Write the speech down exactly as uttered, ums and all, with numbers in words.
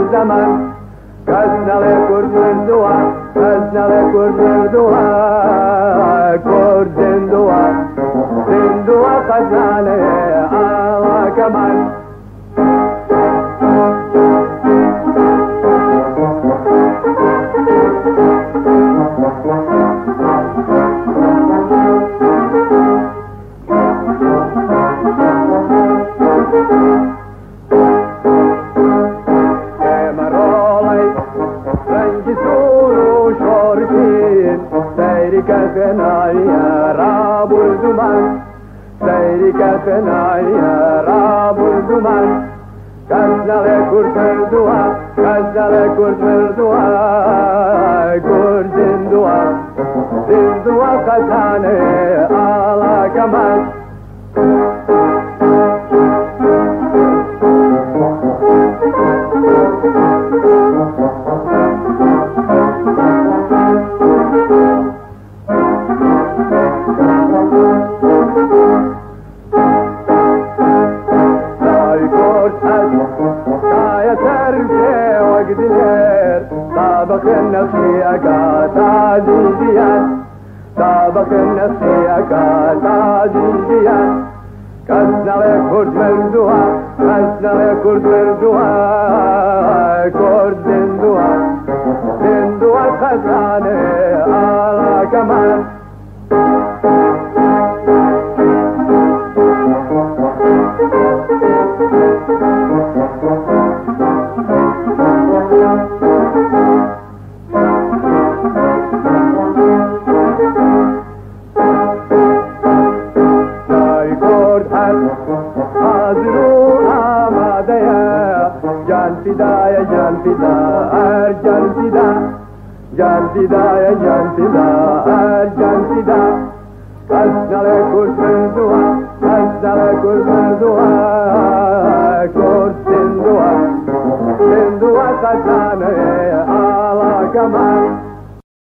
zaman Kaznale kurdurdua, kaznale kurdurdua, kurdurdua, dindua kaznale ala kaman. Kenaya rabul duman, Seyrika kenaya rabul duman. Kaznale kurturdua, kaznale kurturdua, kurdindua, dindua kazane ala kaman. طابق النفسي أكاد عزيزيان طابق النفسي أكاد عزيزيان كسر كرد مردوها كسر كرد مردوها كرد دندوها دندوها الخزانة على كمان Fida ya can fida, er can fida, can fida ya can fida, er can fida. Kaznale kurturdua, kaznale kurturdua, kurturdua, dindua kazane ala kaman.